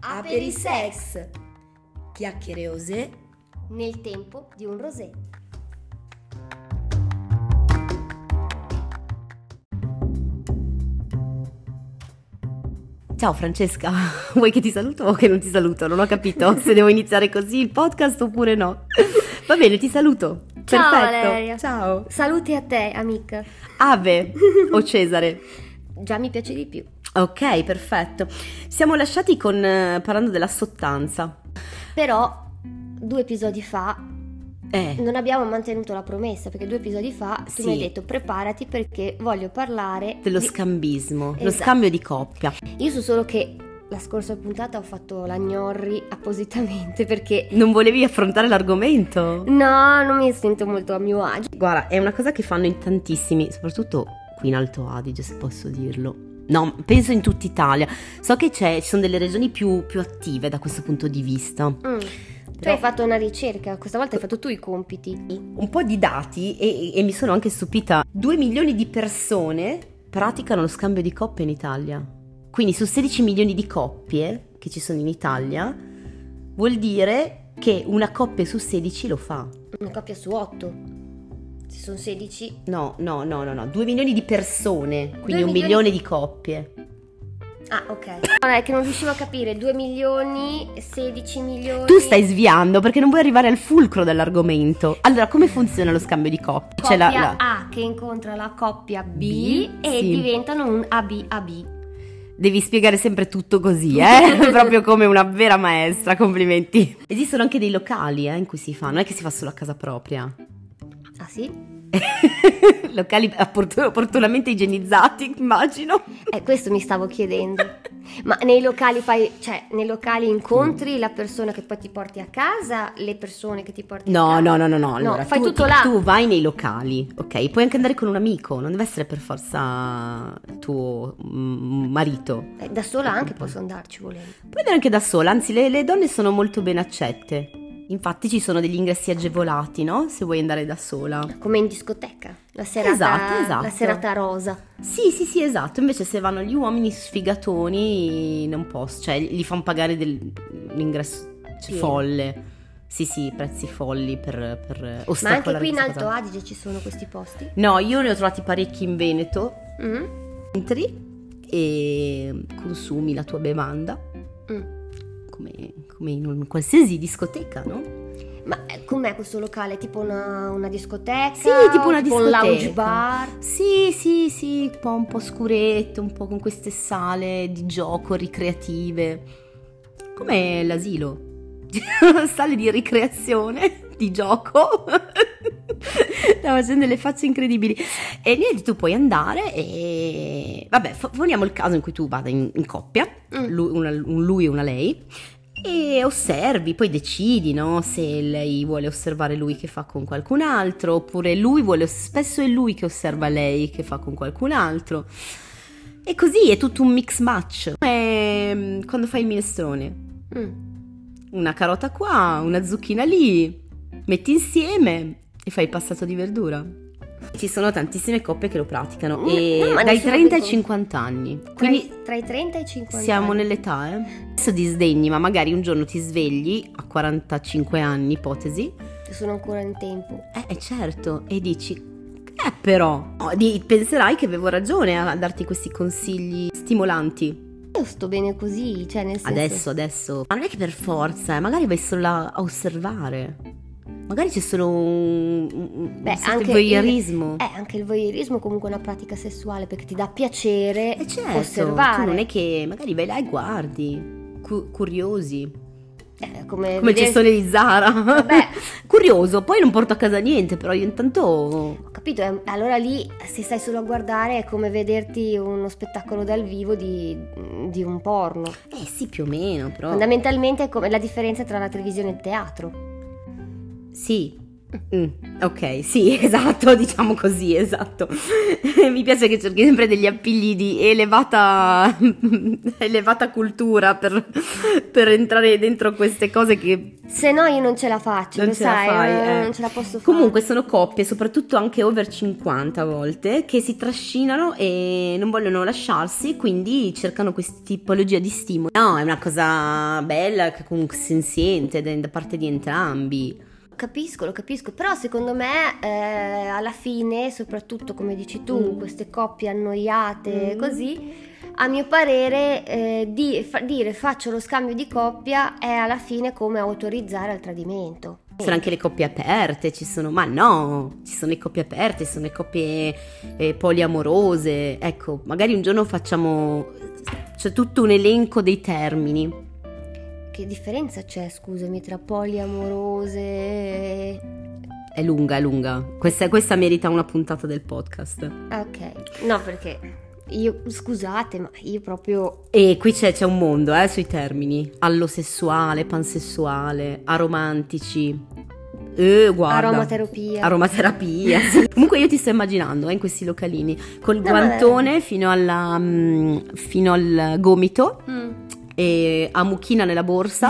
Aperisex, chiacchiere osè nel tempo di un rosé. Ciao Francesca, vuoi che ti saluto o che non ti saluto? Non ho capito se devo iniziare così il podcast oppure no. Va bene, ti saluto. Ciao Perfetto. Valeria. Ciao. Saluti a te, amica. Ave o Cesare? Già mi piace di più. Ok, perfetto. Siamo lasciati parlando della sottanza. Però 2 episodi fa non abbiamo mantenuto la promessa, perché 2 episodi fa tu mi hai detto preparati perché voglio parlare dello scambismo, Esatto. Lo scambio di coppia. Io so solo che la scorsa puntata ho fatto la gnorri appositamente perché Non volevi affrontare l'argomento? no, non mi sento molto a mio agio. Guarda, è una cosa che fanno in tantissimi, soprattutto qui in Alto Adige, se posso dirlo. No, penso in tutta Italia. So che ci sono delle regioni più attive da questo punto di vista. Tu hai fatto una ricerca, questa volta hai fatto tu i compiti. Un po' di dati e mi sono anche stupita. 2 milioni di persone praticano lo scambio di coppie in Italia. Quindi su 16 milioni di coppie che ci sono in Italia, vuol dire che una coppia su 16 lo fa. Una coppia su 8. Se sono 16. No, 2 milioni di persone, quindi 1 milioni milione di coppie. Ah, ok. No, è che non riuscivo a capire. 2 milioni, 16 milioni. Tu stai sviando perché non vuoi arrivare al fulcro dell'argomento. Allora, come funziona lo scambio di coppie? C'è Coppia A che incontra la coppia B e sì. diventano un AB-AB. Devi spiegare sempre tutto così, proprio come una vera maestra, complimenti. Esistono anche dei locali in cui si fa, non è che si fa solo a casa propria. Ah sì? Locali opportunamente igienizzati, immagino. Questo mi stavo chiedendo. Ma nei locali nei locali incontri la persona che poi ti porti a casa, le persone che ti porti a casa? No. Allora, fai tu, tutto là. Tu vai nei locali, ok? Puoi anche andare con un amico, non deve essere per forza tuo marito. Da sola anche posso andarci volendo. Puoi andare anche da sola, anzi le donne sono molto ben accette. Infatti ci sono degli ingressi agevolati, no? Se vuoi andare da sola. Come in discoteca, la serata, Esatto. la serata rosa. Sì, esatto. Invece se vanno gli uomini sfigatoni non posso, cioè gli fanno pagare l'ingresso folle. Sì, prezzi folli per ostacolare. Ma anche qui in questa Alto cosa. Adige ci sono questi posti? No, io ne ho trovati parecchi in Veneto. Mm. Entri e consumi la tua bevanda come in un qualsiasi discoteca, no? Ma com'è questo locale? Tipo una discoteca? Sì, tipo una discoteca. Un lounge bar? Sì, un po' scuretto, un po' con queste sale di gioco ricreative. Come l'asilo. Sale di ricreazione, di gioco. Stavo facendo delle facce incredibili. E niente, tu puoi andare e... Vabbè, poniamo il caso in cui tu vada in coppia, un lui e una lei, e osservi, poi decidi, no? Se lei vuole osservare lui che fa con qualcun altro, oppure spesso è lui che osserva lei che fa con qualcun altro. E così è tutto un mix match. È quando fai il minestrone. Una carota qua, una zucchina lì, metti insieme e fai il passato di verdura. Ci sono tantissime coppie che lo praticano dai 30 ai 50 anni. Quindi tra i 30 e i 50 siamo anni. nell'età, Adesso disdegni, ma magari un giorno ti svegli a 45 anni, ipotesi. Sono ancora in tempo. Certo, e dici però penserai che avevo ragione a darti questi consigli stimolanti. Io sto bene così, cioè nel senso... Adesso. Ma non è che per forza, magari vai solo là a osservare. Magari c'è solo un anche voyeurismo. Anche il voyeurismo comunque è una pratica sessuale perché ti dà piacere Certo, osservare. tu non è che magari vai là e guardi, curiosi. Come il cestone di Zara. Vabbè. Curioso, poi non porto a casa niente, però io intanto... Ho capito, allora lì se stai solo a guardare è come vederti uno spettacolo dal vivo di un porno. Sì, più o meno, però... Fondamentalmente è come la differenza tra la televisione e il teatro. Sì, Ok, sì, esatto, diciamo così, esatto. Mi piace che cerchi sempre degli appigli di elevata cultura per entrare dentro queste cose che... Se no io non ce la faccio, non lo ce la sai, fai, non ce la posso fare. Comunque sono coppie, soprattutto anche over 50 a volte, che si trascinano e non vogliono lasciarsi, quindi cercano questa tipologia di stimoli. No, è una cosa bella, che comunque senziente da parte di entrambi. Lo capisco, però secondo me alla fine, soprattutto come dici tu, queste coppie annoiate così, a mio parere dire faccio lo scambio di coppia è alla fine come autorizzare al tradimento. Ci sono anche le coppie aperte, ci sono le coppie aperte, ci sono le coppie poliamorose, ecco, magari un giorno c'è tutto un elenco dei termini. Che differenza c'è, scusami, tra poliamorose e... È lunga. Questa merita una puntata del podcast. Ok, no, perché scusate, ma io proprio... E qui c'è un mondo, sui termini. Allosessuale, pansessuale, aromantici. Guarda. Aromaterapia, sì. Comunque io ti sto immaginando in questi localini, col guantone fino al gomito. E a mucchina nella borsa,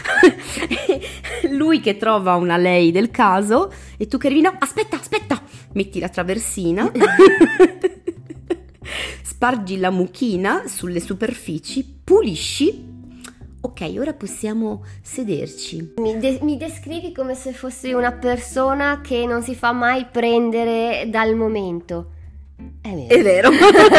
lui che trova una lei del caso e tu che arrivi, no, aspetta, metti la traversina, spargi la mucchina sulle superfici, pulisci, ok, ora possiamo sederci. Mi descrivi come se fossi una persona che non si fa mai prendere dal momento. È vero.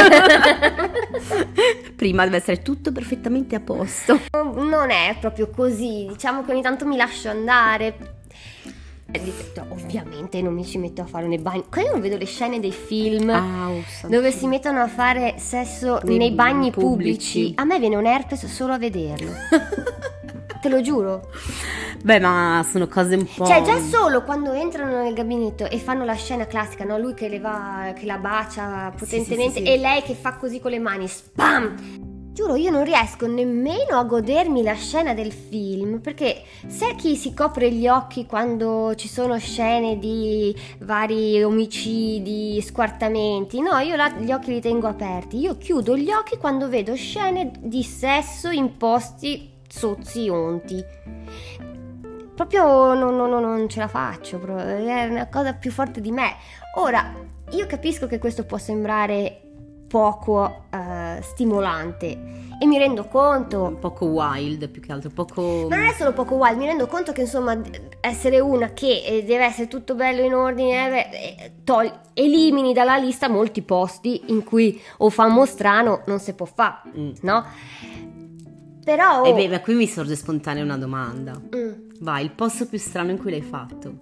Prima deve essere tutto perfettamente a posto. Non è proprio così, diciamo che ogni tanto mi lascio andare. Ovviamente non mi ci metto a fare nei bagni. Quando io vedo le scene dei film dove si mettono a fare sesso nei bagni pubblici, a me viene un herpes solo a vederlo. Te lo giuro. Beh, ma sono cose un po'... Cioè, già solo quando entrano nel gabinetto e fanno la scena classica, no? Lui che la bacia potentemente, sì. E lei che fa così con le mani, spam! Giuro, io non riesco nemmeno a godermi la scena del film, perché se chi si copre gli occhi quando ci sono scene di vari omicidi, squartamenti, no, io gli occhi li tengo aperti. Io chiudo gli occhi quando vedo scene di sesso in posti sozzi, onti. Proprio non ce la faccio, è una cosa più forte di me. Ora, io capisco che questo può sembrare poco stimolante e mi rendo conto... Poco wild, più che altro, poco... Non è solo poco wild, mi rendo conto che insomma essere una che deve essere tutto bello in ordine, elimini dalla lista molti posti in cui o famo strano non si può fare, no? Però... ma qui mi sorge spontanea una domanda. Vai, il posto più strano in cui l'hai fatto?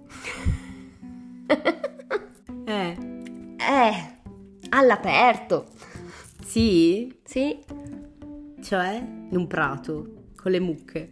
All'aperto. Sì? Sì. Cioè? In un prato, con le mucche.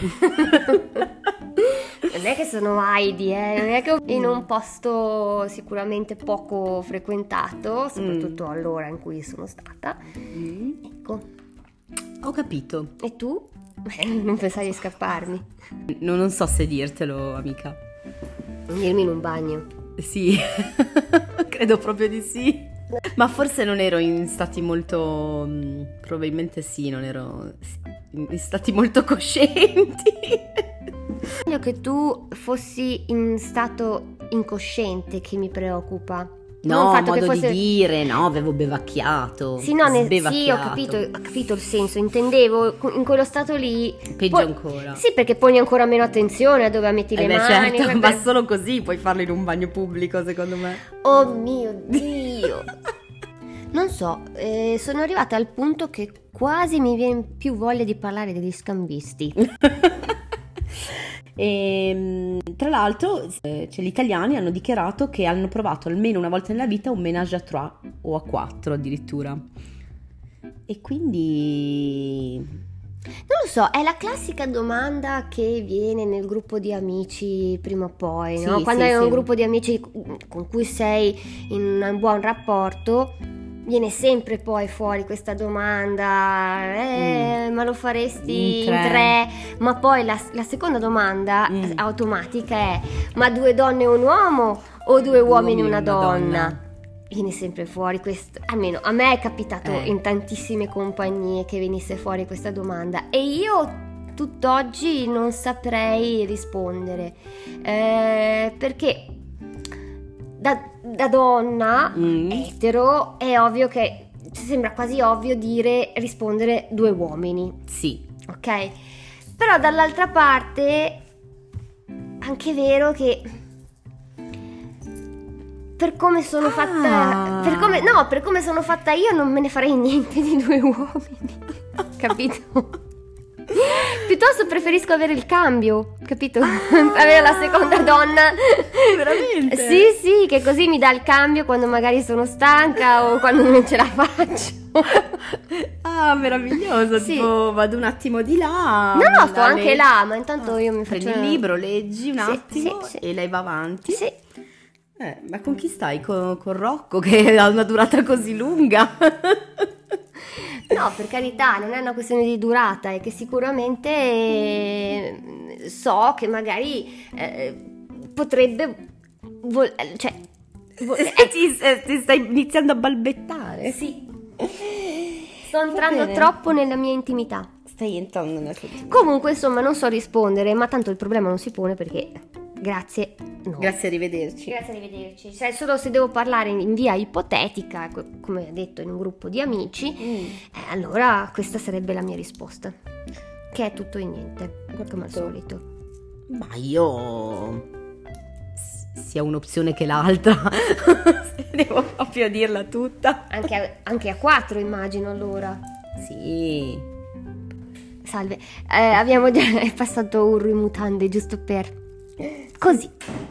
Non è che sono Heidi, non è che in un posto sicuramente poco frequentato, soprattutto all'ora in cui sono stata. Ecco. Ho capito. E tu? Non pensavi di scapparmi? Non so se dirtelo, amica. Dirmi in un bagno. Sì, credo proprio di sì. Ma forse non ero in stati molto... probabilmente sì, non ero in stati molto coscienti. Voglio che tu fossi in stato incosciente che mi preoccupa. No, modo che fosse... di dire, no, avevo bevacchiato. Sì, no, sì, ho capito il senso, intendevo in quello stato lì. Peggio ancora. Sì, perché poni ancora meno attenzione a dove metti le mani. Certo, ma solo così puoi farlo in un bagno pubblico, secondo me. Oh mio Dio. Non so, sono arrivata al punto che quasi mi viene più voglia di parlare degli scambisti. E, tra l'altro gli italiani hanno dichiarato che hanno provato almeno una volta nella vita un ménage à trois o a quattro addirittura, e quindi non lo so, è la classica domanda che viene nel gruppo di amici prima o poi, no? Quando hai un gruppo di amici con cui sei in un buon rapporto, viene sempre poi fuori questa domanda, ma lo faresti in tre? Ma poi la seconda domanda automatica è: ma 2 donne e un uomo o 2 uomini e una donna? Viene sempre fuori questo, almeno a me è capitato in tantissime compagnie che venisse fuori questa domanda, e io tutt'oggi non saprei rispondere, perché da donna etero è ovvio che sembra quasi ovvio rispondere 2 uomini. Sì. Ok? Però dall'altra parte è anche vero che per come sono fatta, per come sono fatta io, non me ne farei niente di 2 uomini. Capito? Piuttosto preferisco avere il cambio, capito? Avere la seconda donna. Veramente? Sì, che così mi dà il cambio quando magari sono stanca o quando non ce la faccio. Meraviglioso. Sì. Tipo, vado un attimo di là. No, sto anche là, ma intanto io mi faccio... Prendi il libro, leggi un attimo sì. e lei va avanti. Sì. Ma con chi stai? Con Rocco, che ha una durata così lunga? No, per carità, non è una questione di durata, è che sicuramente so che magari potrebbe ti stai iniziando a balbettare. Sì. Sto entrando troppo nella mia intimità. Stai entrando nella tua intimità. Comunque, insomma, non so rispondere, ma tanto il problema non si pone perché grazie, no. Grazie, arrivederci. Grazie, arrivederci. Cioè, solo se devo parlare in via ipotetica, come ho detto, in un gruppo di amici, allora questa sarebbe la mia risposta, che è tutto e niente, come al solito. Ma io... sia un'opzione che l'altra. Devo proprio dirla tutta. Anche a 4 immagino, allora. Sì. Salve, abbiamo già passato Urru in mutande, giusto per... così.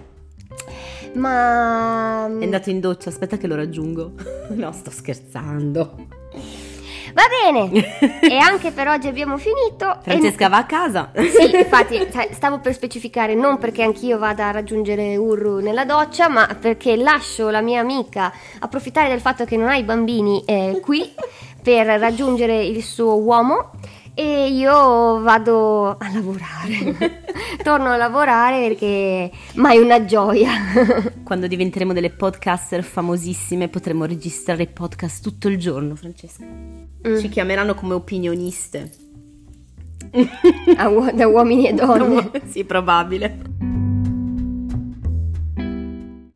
Ma... È andato in doccia, aspetta che lo raggiungo. No, sto scherzando. Va bene. E anche per oggi abbiamo finito. Francesca va a casa. Sì, infatti, stavo per specificare, non perché anch'io vada a raggiungere Urru nella doccia, ma perché lascio la mia amica approfittare del fatto che non ha i bambini qui per raggiungere il suo uomo, e io vado a lavorare. Torno a lavorare perché mai una gioia. Quando diventeremo delle podcaster famosissime potremo registrare podcast tutto il giorno, Francesca. Ci chiameranno come opinioniste. Da uomini e donne. Sì, probabile.